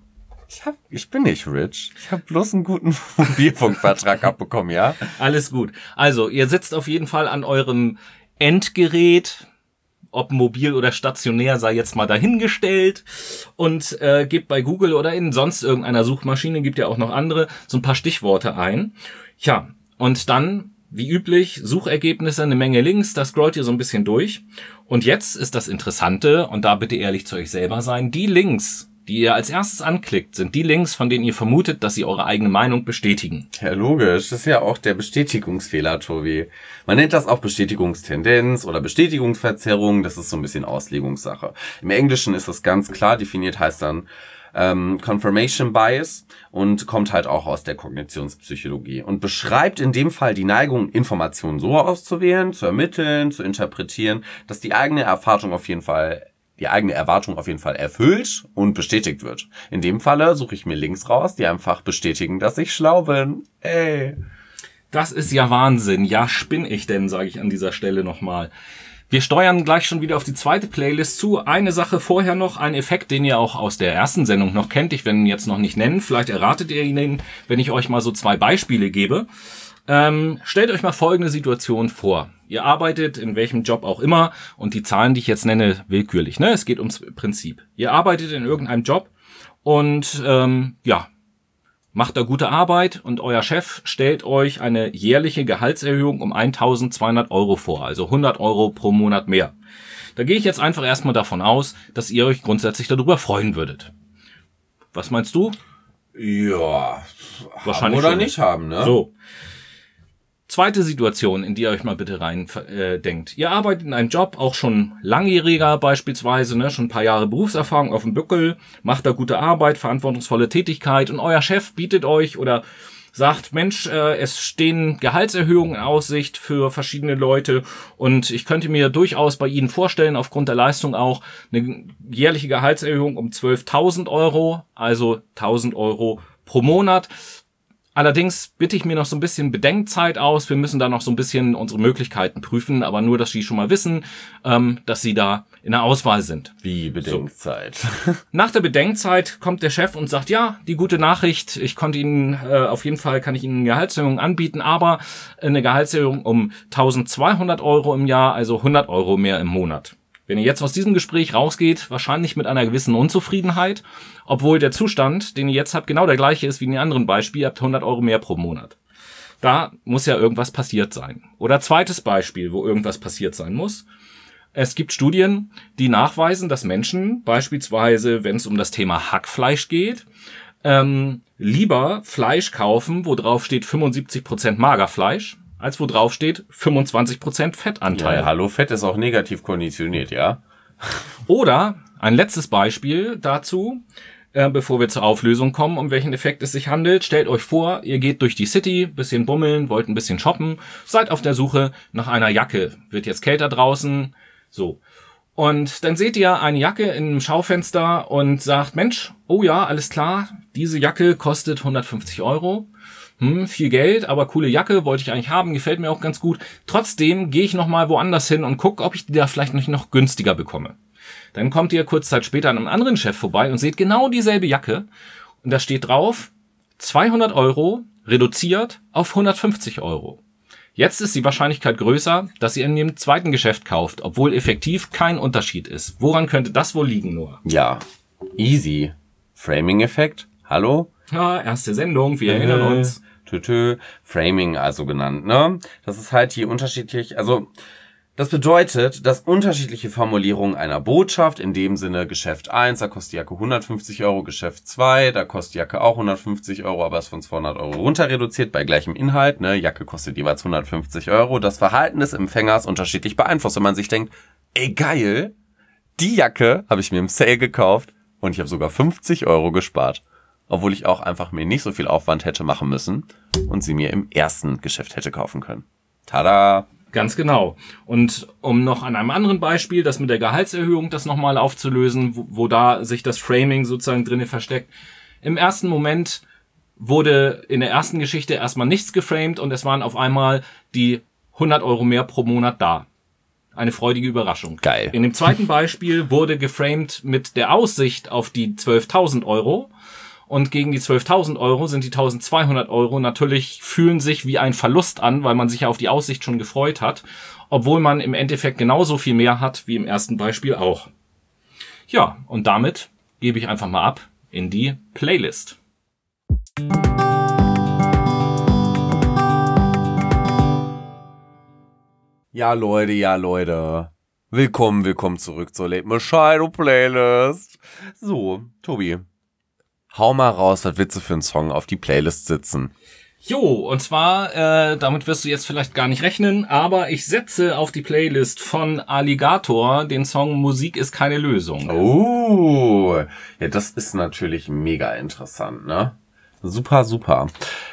Ich bin nicht rich. Ich habe bloß einen guten Mobilfunkvertrag abbekommen, ja? Alles gut. Also, ihr sitzt auf jeden Fall an eurem Endgerät, ob mobil oder stationär, sei jetzt mal dahingestellt und gebt bei Google oder in sonst irgendeiner Suchmaschine, gibt ja auch noch andere, so ein paar Stichworte ein. Ja, und dann, wie üblich, Suchergebnisse, eine Menge Links, da scrollt ihr so ein bisschen durch. Und jetzt ist das Interessante, und da bitte ehrlich zu euch selber sein, die Links, die ihr als erstes anklickt, sind die Links, von denen ihr vermutet, dass sie eure eigene Meinung bestätigen. Ja, logisch. Das ist ja auch der Bestätigungsfehler, Tobi. Man nennt das auch Bestätigungstendenz oder Bestätigungsverzerrung. Das ist so ein bisschen Auslegungssache. Im Englischen ist das ganz klar definiert, heißt dann Confirmation Bias und kommt halt auch aus der Kognitionspsychologie und beschreibt in dem Fall die Neigung, Informationen so auszuwählen, zu ermitteln, zu interpretieren, dass die eigene Erwartung auf jeden Fall erfüllt und bestätigt wird. In dem Falle suche ich mir Links raus, die einfach bestätigen, dass ich schlau bin. Ey. Das ist ja Wahnsinn. Ja, spinn ich denn, sage ich an dieser Stelle nochmal. Wir steuern gleich schon wieder auf die zweite Playlist zu. Eine Sache vorher noch, ein Effekt, den ihr auch aus der ersten Sendung noch kennt. Ich werde ihn jetzt noch nicht nennen. Vielleicht erratet ihr ihn, wenn ich euch mal so 2 Beispiele gebe. Stellt euch mal folgende Situation vor. Ihr arbeitet in welchem Job auch immer und die Zahlen, die ich jetzt nenne, willkürlich. Ne? Es geht ums Prinzip. Ihr arbeitet in irgendeinem Job und macht da gute Arbeit und euer Chef stellt euch eine jährliche Gehaltserhöhung um 1.200 Euro vor, also 100 Euro pro Monat mehr. Da gehe ich jetzt einfach erstmal davon aus, dass ihr euch grundsätzlich darüber freuen würdet. Was meinst du? Ja, Wahrscheinlich haben oder schon. nicht haben, ne? So. Zweite Situation, in die ihr euch mal bitte rein denkt. Ihr arbeitet in einem Job, auch schon langjähriger beispielsweise, ne, schon ein paar Jahre Berufserfahrung auf dem Buckel, macht da gute Arbeit, verantwortungsvolle Tätigkeit und euer Chef bietet euch oder sagt, Mensch, es stehen Gehaltserhöhungen in Aussicht für verschiedene Leute und ich könnte mir durchaus bei Ihnen vorstellen, aufgrund der Leistung auch, eine jährliche Gehaltserhöhung um 12.000 Euro, also 1.000 Euro pro Monat. Allerdings bitte ich mir noch so ein bisschen Bedenkzeit aus. Wir müssen da noch so ein bisschen unsere Möglichkeiten prüfen, aber nur, dass Sie schon mal wissen, dass Sie da in der Auswahl sind. Wie Bedenkzeit? So. Nach der Bedenkzeit kommt der Chef und sagt, ja, die gute Nachricht, ich konnte Ihnen, auf jeden Fall kann ich Ihnen eine Gehaltserhöhung anbieten, aber eine Gehaltserhöhung um 1.200 Euro im Jahr, also 100 Euro mehr im Monat. Wenn ihr jetzt aus diesem Gespräch rausgeht, wahrscheinlich mit einer gewissen Unzufriedenheit, obwohl der Zustand, den ihr jetzt habt, genau der gleiche ist wie in den anderen Beispielen, ihr habt 100 Euro mehr pro Monat. Da muss ja irgendwas passiert sein. Oder zweites Beispiel, wo irgendwas passiert sein muss. Es gibt Studien, die nachweisen, dass Menschen, beispielsweise wenn es um das Thema Hackfleisch geht, lieber Fleisch kaufen, wo drauf steht 75% Magerfleisch, als wo drauf steht 25% Fettanteil. Ja, hallo, Fett ist auch negativ konditioniert, ja? Oder ein letztes Beispiel dazu, bevor wir zur Auflösung kommen, um welchen Effekt es sich handelt. Stellt euch vor, ihr geht durch die City, bisschen bummeln, wollt ein bisschen shoppen, seid auf der Suche nach einer Jacke. Wird jetzt kälter draußen, so. Und dann seht ihr eine Jacke im Schaufenster und sagt, Mensch, oh ja, alles klar, diese Jacke kostet 150 Euro. Viel Geld, aber coole Jacke, wollte ich eigentlich haben, gefällt mir auch ganz gut. Trotzdem gehe ich nochmal woanders hin und gucke, ob ich die da vielleicht nicht noch günstiger bekomme. Dann kommt ihr kurz Zeit später an einem anderen Chef vorbei und seht genau dieselbe Jacke. Und da steht drauf, 200 Euro reduziert auf 150 Euro. Jetzt ist die Wahrscheinlichkeit größer, dass ihr in dem zweiten Geschäft kauft, obwohl effektiv kein Unterschied ist. Woran könnte das wohl liegen nur? Ja, easy. Framing-Effekt, hallo? Ja, erste Sendung, wir erinnern uns. Framing also genannt, ne? Das ist halt die unterschiedlich, also das bedeutet, dass unterschiedliche Formulierungen einer Botschaft, in dem Sinne Geschäft 1, da kostet die Jacke 150 Euro, Geschäft 2, da kostet die Jacke auch 150 Euro, aber ist von 200 Euro runter reduziert bei gleichem Inhalt, ne? Jacke kostet jeweils 150 Euro. Das Verhalten des Empfängers unterschiedlich beeinflusst, wenn man sich denkt, ey geil, die Jacke habe ich mir im Sale gekauft und ich habe sogar 50 Euro gespart. Obwohl ich auch einfach mir nicht so viel Aufwand hätte machen müssen und sie mir im ersten Geschäft hätte kaufen können. Tada! Ganz genau. Und um noch an einem anderen Beispiel, das mit der Gehaltserhöhung, das nochmal aufzulösen, wo da sich das Framing sozusagen drinne versteckt. Im ersten Moment wurde in der ersten Geschichte erstmal nichts geframed und es waren auf einmal die 100 Euro mehr pro Monat da. Eine freudige Überraschung. Geil. In dem zweiten Beispiel wurde geframed mit der Aussicht auf die 12.000 Euro. Und gegen die 12.000 Euro sind die 1.200 Euro natürlich, fühlen sich wie ein Verlust an, weil man sich ja auf die Aussicht schon gefreut hat, obwohl man im Endeffekt genauso viel mehr hat wie im ersten Beispiel auch. Ja, und damit gebe ich einfach mal ab in die Playlist. Ja, Leute. Willkommen zurück zur Late Machado Playlist. So, Tobi, hau mal raus, was willst du für einen Song auf die Playlist sitzen? Jo, und zwar, damit wirst du jetzt vielleicht gar nicht rechnen, aber ich setze auf die Playlist von Alligator den Song Musik ist keine Lösung. Oh, ja, das ist natürlich mega interessant, ne? Super.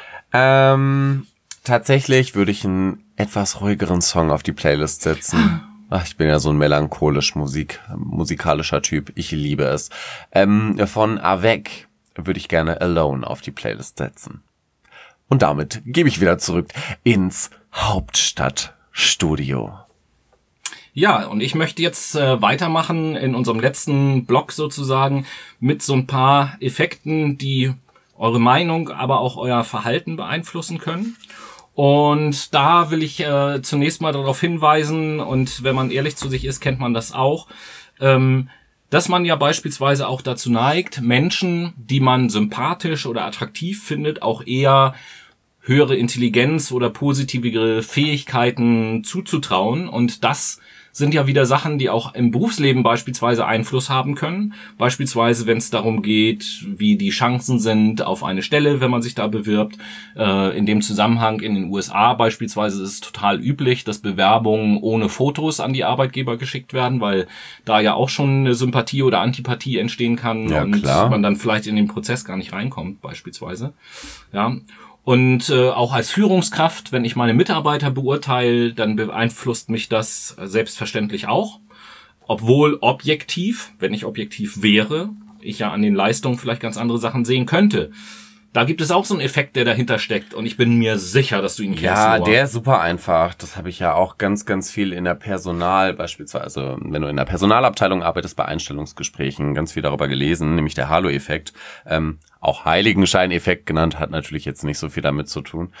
Tatsächlich würde ich einen etwas ruhigeren Song auf die Playlist setzen. Ach, ich bin ja so ein melancholisch musikalischer Typ. Ich liebe es. Von Avec würde ich gerne Alone auf die Playlist setzen. Und damit gebe ich wieder zurück ins Hauptstadtstudio. Ja, und ich möchte jetzt weitermachen in unserem letzten Blog sozusagen mit so ein paar Effekten, die eure Meinung, aber auch euer Verhalten beeinflussen können. Und da will ich zunächst mal darauf hinweisen, und wenn man ehrlich zu sich ist, kennt man das auch, dass man ja beispielsweise auch dazu neigt, Menschen, die man sympathisch oder attraktiv findet, auch eher höhere Intelligenz oder positivere Fähigkeiten zuzutrauen. Und das sind ja wieder Sachen, die auch im Berufsleben beispielsweise Einfluss haben können. Beispielsweise, wenn es darum geht, wie die Chancen sind auf eine Stelle, wenn man sich da bewirbt. In dem Zusammenhang in den USA beispielsweise ist es total üblich, dass Bewerbungen ohne Fotos an die Arbeitgeber geschickt werden, weil da ja auch schon eine Sympathie oder Antipathie entstehen kann, ja, und klar, man dann vielleicht in den Prozess gar nicht reinkommt beispielsweise. Ja. Und auch als Führungskraft, wenn ich meine Mitarbeiter beurteile, dann beeinflusst mich das selbstverständlich auch. Obwohl objektiv, wenn ich objektiv wäre, ich ja an den Leistungen vielleicht ganz andere Sachen sehen könnte. Da gibt es auch so einen Effekt, der dahinter steckt, und ich bin mir sicher, dass du ihn kennst. Ja, Noah. der ist super einfach. Das habe ich ja auch ganz, ganz viel in der beispielsweise, wenn du in der Personalabteilung arbeitest, bei Einstellungsgesprächen, ganz viel darüber gelesen, nämlich der Halo-Effekt. Auch Heiligenschein-Effekt genannt, hat natürlich jetzt nicht so viel damit zu tun.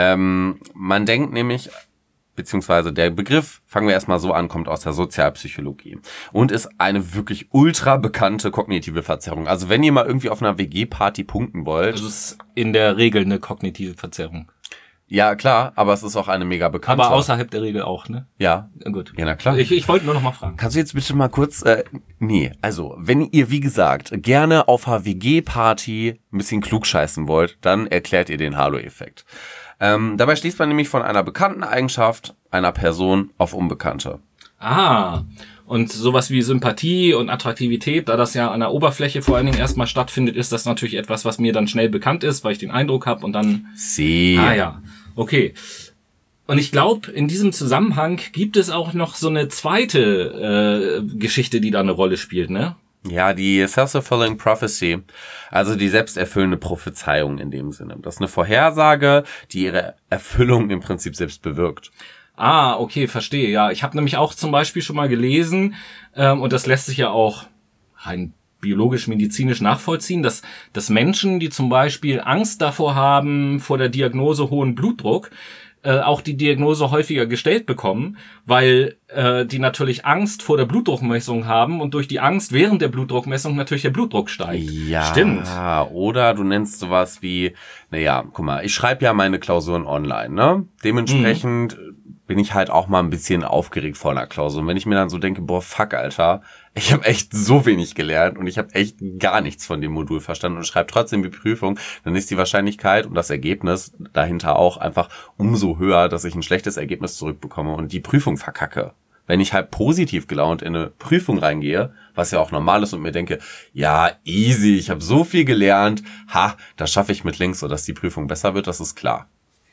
Man denkt nämlich, beziehungsweise der Begriff, fangen wir erstmal so an, kommt aus der Sozialpsychologie und ist eine wirklich ultra bekannte kognitive Verzerrung. Also wenn ihr mal irgendwie auf einer WG-Party punkten wollt. Also es ist in der Regel eine kognitive Verzerrung. Ja, klar, aber es ist auch eine mega bekannte. Aber außerhalb der Regel auch, ne? Ja. Gut. Ja, na klar. Ich wollte nur noch mal fragen. Kannst du jetzt bitte mal kurz, also, wenn ihr, wie gesagt, gerne auf einer WG-Party ein bisschen klugscheißen wollt, dann erklärt ihr den Halo-Effekt. Dabei schließt man nämlich von einer bekannten Eigenschaft einer Person auf Unbekannte. Ah, und sowas wie Sympathie und Attraktivität, da das ja an der Oberfläche vor allen Dingen erstmal stattfindet, ist das natürlich etwas, was mir dann schnell bekannt ist, weil ich den Eindruck habe und dann... Ah ja, okay. Und ich glaube, in diesem Zusammenhang gibt es auch noch so eine zweite Geschichte, die da eine Rolle spielt, ne? Ja, die Self-Fulfilling Prophecy, also die selbsterfüllende Prophezeiung in dem Sinne. Das ist eine Vorhersage, die ihre Erfüllung im Prinzip selbst bewirkt. Ah, okay, verstehe. Ja, ich habe nämlich auch zum Beispiel schon mal gelesen, und das lässt sich ja auch rein biologisch-medizinisch nachvollziehen, dass Menschen, die zum Beispiel Angst davor haben, vor der Diagnose hohen Blutdruck, auch die Diagnose häufiger gestellt bekommen, weil die natürlich Angst vor der Blutdruckmessung haben und durch die Angst während der Blutdruckmessung natürlich der Blutdruck steigt. Ja, stimmt. Oder du nennst sowas wie, naja, guck mal, ich schreibe ja meine Klausuren online, ne? Dementsprechend bin ich halt auch mal ein bisschen aufgeregt vor einer Klausur. Und wenn ich mir dann so denke, boah, fuck, Alter, ich habe echt so wenig gelernt und ich habe echt gar nichts von dem Modul verstanden und schreibe trotzdem die Prüfung, dann ist die Wahrscheinlichkeit und das Ergebnis dahinter auch einfach umso höher, dass ich ein schlechtes Ergebnis zurückbekomme und die Prüfung verkacke. Wenn ich halt positiv gelaunt in eine Prüfung reingehe, was ja auch normal ist, und mir denke, ja, easy, ich habe so viel gelernt, das schaffe ich mit links, sodass die Prüfung besser wird, das ist klar.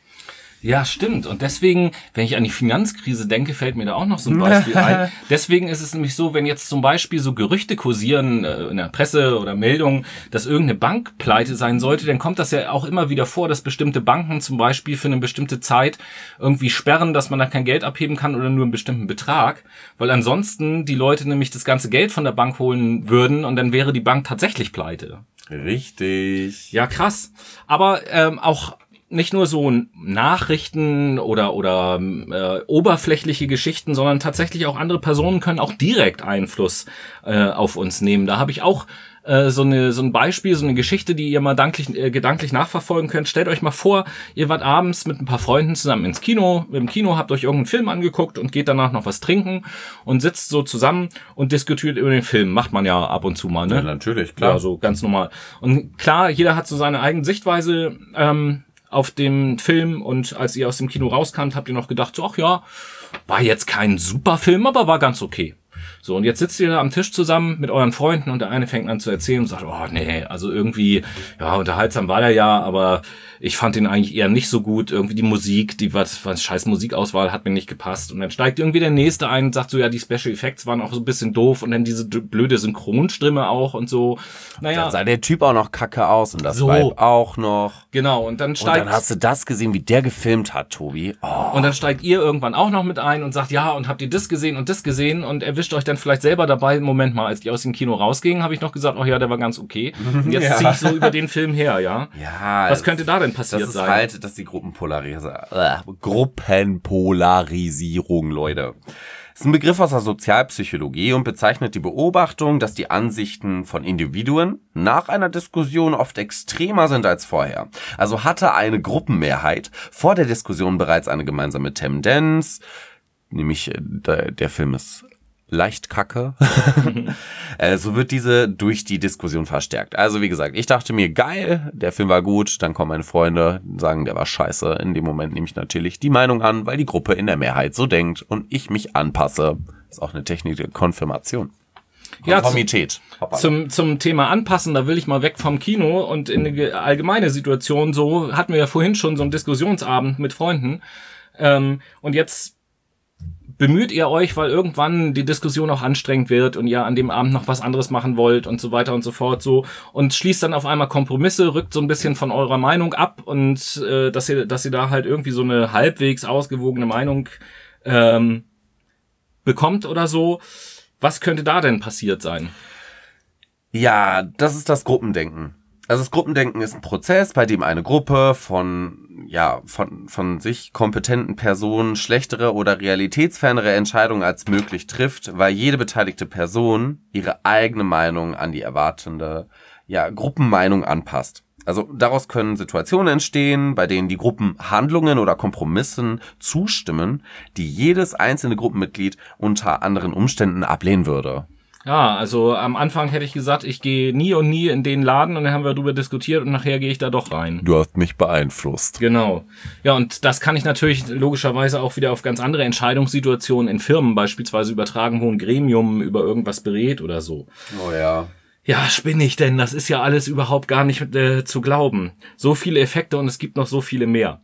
Ja, stimmt. Und deswegen, wenn ich an die Finanzkrise denke, fällt mir da auch noch so ein Beispiel ein. Deswegen ist es nämlich so, wenn jetzt zum Beispiel so Gerüchte kursieren in der Presse oder Meldungen, dass irgendeine Bank pleite sein sollte, dann kommt das ja auch immer wieder vor, dass bestimmte Banken zum Beispiel für eine bestimmte Zeit irgendwie sperren, dass man da kein Geld abheben kann oder nur einen bestimmten Betrag, weil ansonsten die Leute nämlich das ganze Geld von der Bank holen würden und dann wäre die Bank tatsächlich pleite. Richtig. Ja, krass. Aber auch nicht nur so Nachrichten oder oberflächliche Geschichten, sondern tatsächlich auch andere Personen können auch direkt Einfluss auf uns nehmen. Da habe ich auch so ein Beispiel, so eine Geschichte, die ihr mal gedanklich nachverfolgen könnt. Stellt euch mal vor, ihr wart abends mit ein paar Freunden zusammen im Kino, habt euch irgendeinen Film angeguckt und geht danach noch was trinken und sitzt so zusammen und diskutiert über den Film. Macht man ja ab und zu mal, ne? Ja, natürlich, klar. Ja, so ganz normal. Und klar, jeder hat so seine eigene Sichtweise auf dem Film, und als ihr aus dem Kino rauskamt, habt ihr noch gedacht, so, ach ja, war jetzt kein super Film, aber war ganz okay. So, und jetzt sitzt ihr da am Tisch zusammen mit euren Freunden und der eine fängt an zu erzählen und sagt, oh nee, also irgendwie, ja, unterhaltsam war der ja, aber ich fand den eigentlich eher nicht so gut. Irgendwie die Musik, was scheiß Musikauswahl hat mir nicht gepasst. Und dann steigt irgendwie der Nächste ein und sagt so, ja, die Special Effects waren auch so ein bisschen doof und dann diese blöde Synchronstimme auch und so. Naja. Dann sah der Typ auch noch kacke aus und das so. Vibe auch noch. Genau, und dann steigt... Und dann hast du das gesehen, wie der gefilmt hat, Tobi. Oh. Und dann steigt ihr irgendwann auch noch mit ein und sagt, ja, und habt ihr das gesehen und erwischt euch dann vielleicht selber dabei. Moment mal, als die aus dem Kino rausgingen, habe ich noch gesagt, oh ja, der war ganz okay. Und jetzt ziehe ich so über den Film her, ja. Ja. Was könnte da denn denn passiert Das ist sein? halt, dass die Gruppenpolarisierung, Leute. Das ist ein Begriff aus der Sozialpsychologie und bezeichnet die Beobachtung, dass die Ansichten von Individuen nach einer Diskussion oft extremer sind als vorher. Also hatte eine Gruppenmehrheit vor der Diskussion bereits eine gemeinsame Tendenz, nämlich der Film ist leicht kacke, so wird diese durch die Diskussion verstärkt. Also wie gesagt, ich dachte mir, geil, der Film war gut, dann kommen meine Freunde, sagen, der war scheiße. In dem Moment nehme ich natürlich die Meinung an, weil die Gruppe in der Mehrheit so denkt und ich mich anpasse. Ist auch eine Technik der Konfirmation. Konformität. Zum Thema Anpassen, da will ich mal weg vom Kino und in eine allgemeine Situation. So hatten wir ja vorhin schon so einen Diskussionsabend mit Freunden. Und jetzt bemüht ihr euch, weil irgendwann die Diskussion auch anstrengend wird und ihr an dem Abend noch was anderes machen wollt und so weiter und so fort so und schließt dann auf einmal Kompromisse, rückt so ein bisschen von eurer Meinung ab und dass ihr da halt irgendwie so eine halbwegs ausgewogene Meinung bekommt oder so. Was könnte da denn passiert sein? Ja, das ist das Gruppendenken. Also das Gruppendenken ist ein Prozess, bei dem eine Gruppe von sich kompetenten Personen schlechtere oder realitätsfernere Entscheidungen als möglich trifft, weil jede beteiligte Person ihre eigene Meinung an die erwartende Gruppenmeinung anpasst. Also daraus können Situationen entstehen, bei denen die Gruppen Handlungen oder Kompromissen zustimmen, die jedes einzelne Gruppenmitglied unter anderen Umständen ablehnen würde. Ja, also am Anfang hätte ich gesagt, ich gehe nie und nie in den Laden und dann haben wir darüber diskutiert und nachher gehe ich da doch rein. Du hast mich beeinflusst. Genau. Ja, und das kann ich natürlich logischerweise auch wieder auf ganz andere Entscheidungssituationen in Firmen beispielsweise übertragen, wo ein Gremium über irgendwas berät oder so. Oh ja. Ja, spinne ich denn? Das ist ja alles überhaupt gar nicht zu glauben. So viele Effekte und es gibt noch so viele mehr.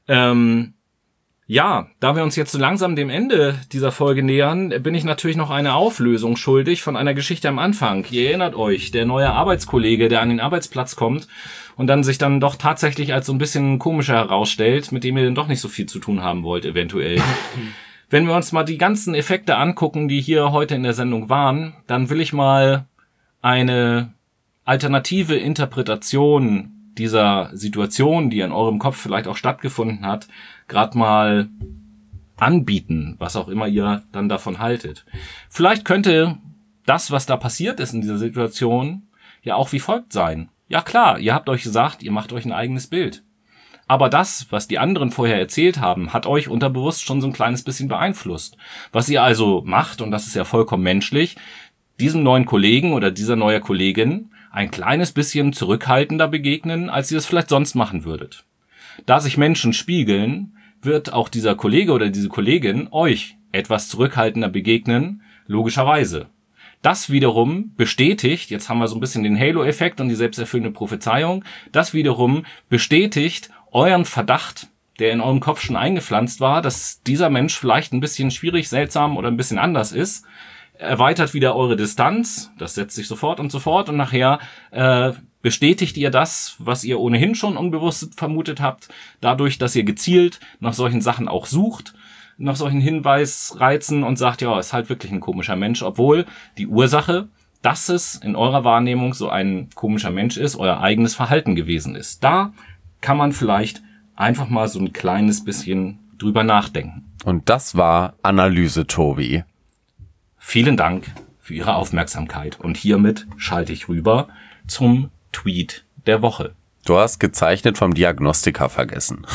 Ja, da wir uns jetzt so langsam dem Ende dieser Folge nähern, bin ich natürlich noch eine Auflösung schuldig von einer Geschichte am Anfang. Ihr erinnert euch, der neue Arbeitskollege, der an den Arbeitsplatz kommt und dann sich dann doch tatsächlich als so ein bisschen komischer herausstellt, mit dem ihr dann doch nicht so viel zu tun haben wollt, eventuell. Wenn wir uns mal die ganzen Effekte angucken, die hier heute in der Sendung waren, dann will ich mal eine alternative Interpretation dieser Situation, die in eurem Kopf vielleicht auch stattgefunden hat, gerade mal anbieten, was auch immer ihr dann davon haltet. Vielleicht könnte das, was da passiert ist in dieser Situation, ja auch wie folgt sein. Ja klar, ihr habt euch gesagt, ihr macht euch ein eigenes Bild. Aber das, was die anderen vorher erzählt haben, hat euch unterbewusst schon so ein kleines bisschen beeinflusst. Was ihr also macht, und das ist ja vollkommen menschlich, diesem neuen Kollegen oder dieser neuen Kollegin ein kleines bisschen zurückhaltender begegnen, als ihr es vielleicht sonst machen würdet. Da sich Menschen spiegeln, wird auch dieser Kollege oder diese Kollegin euch etwas zurückhaltender begegnen, logischerweise. Das wiederum bestätigt, jetzt haben wir so ein bisschen den Halo-Effekt und die selbsterfüllende Prophezeiung, das wiederum bestätigt euren Verdacht, der in eurem Kopf schon eingepflanzt war, dass dieser Mensch vielleicht ein bisschen schwierig, seltsam oder ein bisschen anders ist, erweitert wieder eure Distanz, das setzt sich sofort und nachher bestätigt ihr das, was ihr ohnehin schon unbewusst vermutet habt, dadurch, dass ihr gezielt nach solchen Sachen auch sucht, nach solchen Hinweisreizen und sagt, ja, ist halt wirklich ein komischer Mensch, obwohl die Ursache, dass es in eurer Wahrnehmung so ein komischer Mensch ist, euer eigenes Verhalten gewesen ist. Da kann man vielleicht einfach mal so ein kleines bisschen drüber nachdenken. Und das war Analyse, Tobi. Vielen Dank für Ihre Aufmerksamkeit und hiermit schalte ich rüber zum Tweet der Woche. Du hast gezeichnet vom Diagnostiker vergessen.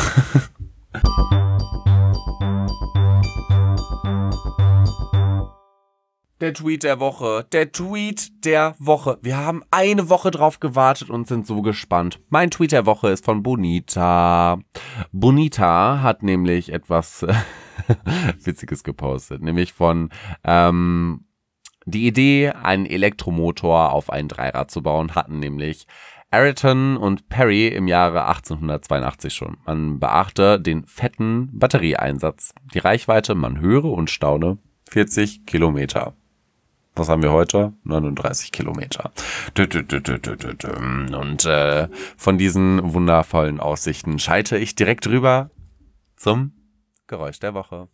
Der Tweet der Woche. Der Tweet der Woche. Wir haben eine Woche drauf gewartet und sind so gespannt. Mein Tweet der Woche ist von Bonita. Bonita hat nämlich etwas Witziges gepostet. Nämlich von die Idee, einen Elektromotor auf ein Dreirad zu bauen, hatten nämlich Ayrton und Perry im Jahre 1882 schon. Man beachte den fetten Batterieeinsatz. Die Reichweite, man höre und staune, 40 Kilometer. Was haben wir heute? 39 Kilometer. Und von diesen wundervollen Aussichten schalte ich direkt rüber zum Geräusch der Woche.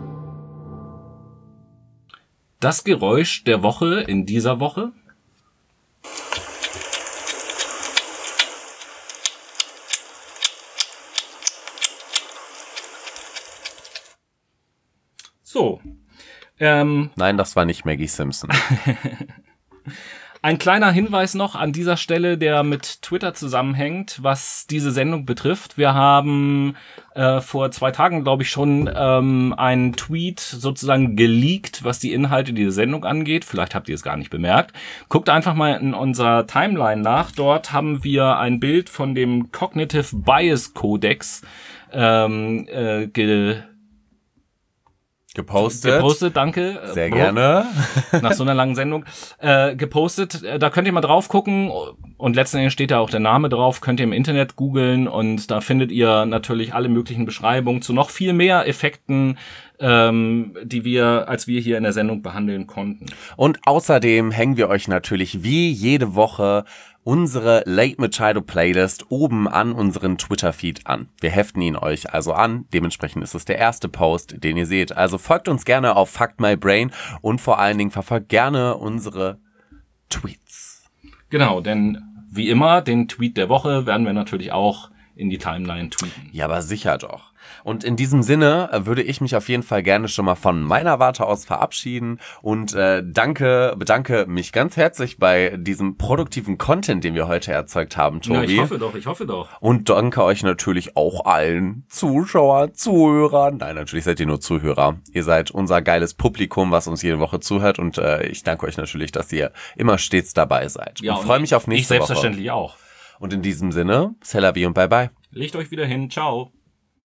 Das Geräusch der Woche in dieser Woche So. Nein, das war nicht Maggie Simpson. Ein kleiner Hinweis noch an dieser Stelle, der mit Twitter zusammenhängt, was diese Sendung betrifft. Wir haben vor 2 Tagen, glaube ich, schon einen Tweet sozusagen geleakt, was die Inhalte dieser Sendung angeht. Vielleicht habt ihr es gar nicht bemerkt. Guckt einfach mal in unserer Timeline nach. Dort haben wir ein Bild von dem Cognitive Bias Codex gepostet, danke. Sehr gerne. Nach so einer langen Sendung gepostet. Da könnt ihr mal drauf gucken und letzten Endes steht da auch der Name drauf. Könnt ihr im Internet googeln und da findet ihr natürlich alle möglichen Beschreibungen zu noch viel mehr Effekten, als wir hier in der Sendung behandeln konnten. Und außerdem hängen wir euch natürlich wie jede Woche unsere Late Machado Playlist oben an unseren Twitter-Feed an. Wir heften ihn euch also an. Dementsprechend ist es der erste Post, den ihr seht. Also folgt uns gerne auf Fuck My Brain und vor allen Dingen verfolgt gerne unsere Tweets. Genau, denn wie immer, den Tweet der Woche werden wir natürlich auch in die Timeline tweeten. Ja, aber sicher doch. Und in diesem Sinne würde ich mich auf jeden Fall gerne schon mal von meiner Warte aus verabschieden und bedanke mich ganz herzlich bei diesem produktiven Content, den wir heute erzeugt haben, Tobi. Ja, ich hoffe doch. Und danke euch natürlich auch allen Zuschauern, Zuhörern. Nein, natürlich seid ihr nur Zuhörer. Ihr seid unser geiles Publikum, was uns jede Woche zuhört und ich danke euch natürlich, dass ihr immer stets dabei seid. Ja, und freue mich auf nächste Woche. Ich selbstverständlich auch. Und in diesem Sinne, c'est la vie und bye bye. Legt euch wieder hin. Ciao.